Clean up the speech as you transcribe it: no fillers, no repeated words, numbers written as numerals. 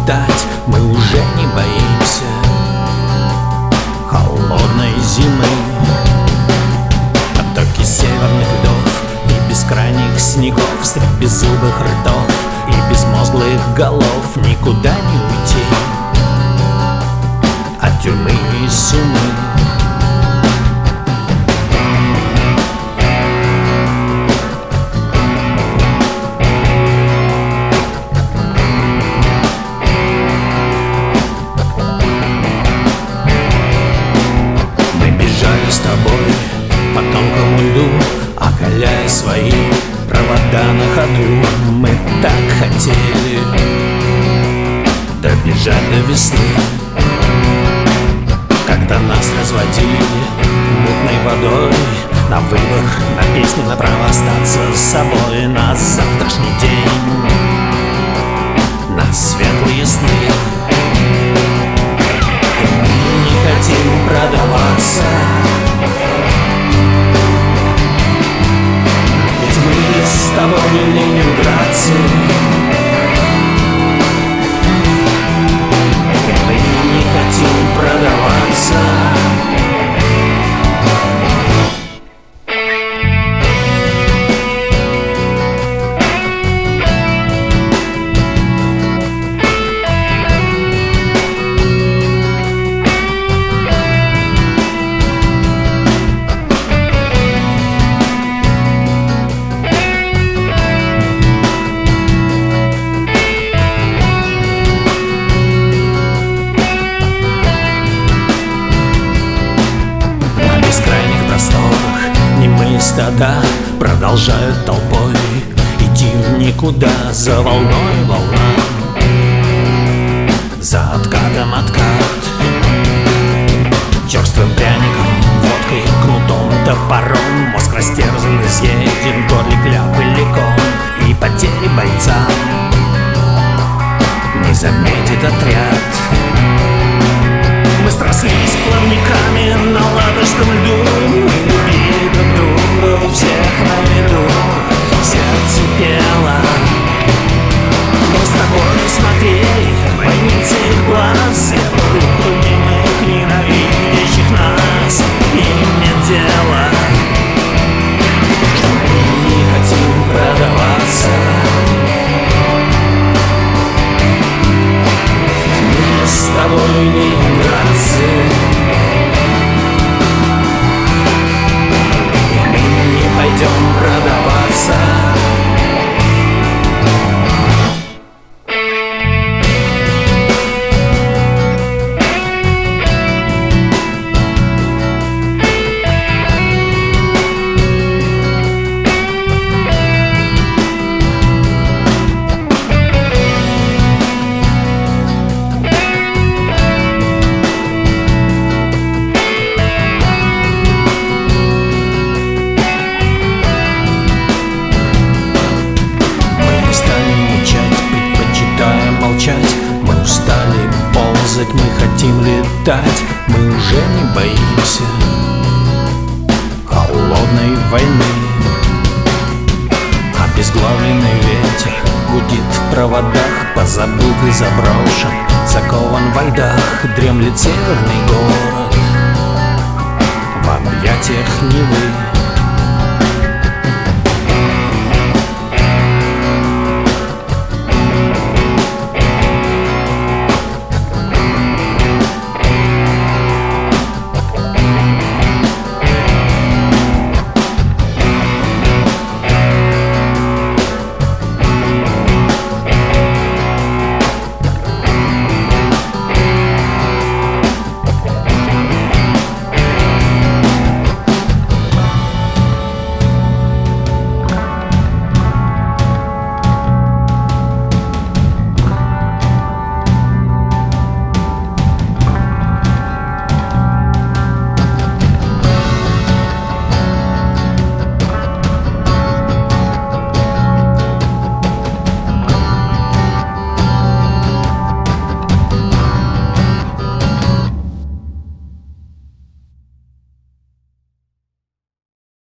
летать мы уже не боимся холодной зимы. Потоки северных льдов и бескрайних снегов, средь беззубых ртов и безмозглых голов никуда не уйти от тюрьмы и сумы. С тобой по тонкому льду, оголяя свои провода на ходу. Мы так хотели добежать до весны, когда нас разводили мутной водой на выбор, на песни, на право остаться с собой, на завтрашний день, на светлые сны. И мы не хотим продаваться, ведь мы с тобой не ленинградцы. И мы не хотим продаваться. Немые стада продолжают толпой идти в никуда, за волной волна, за откатом откат. Черствым пряником, водкой, кнутом, топором мозг растерзан, изъеден, горле кляп или ком, и потери бойца не заметит отряд. Мы срослись плавниками на ладожском льду, мы любили друг друга, у всех на виду, сердце пело. Мы с тобой смотрели в бойницы их глаз, я руку немых, ненавидящих нас. Им нет дела, что мы не хотим продаваться. Мы с тобой ленинградцы, и мы не пойдем продаваться. Мы устали ползать, мы хотим летать, мы уже не боимся холодной войны. Обезглавленный ветер гудит в проводах, позабыт и заброшен, закован во льдах, дремлет северный город в объятиях Невы.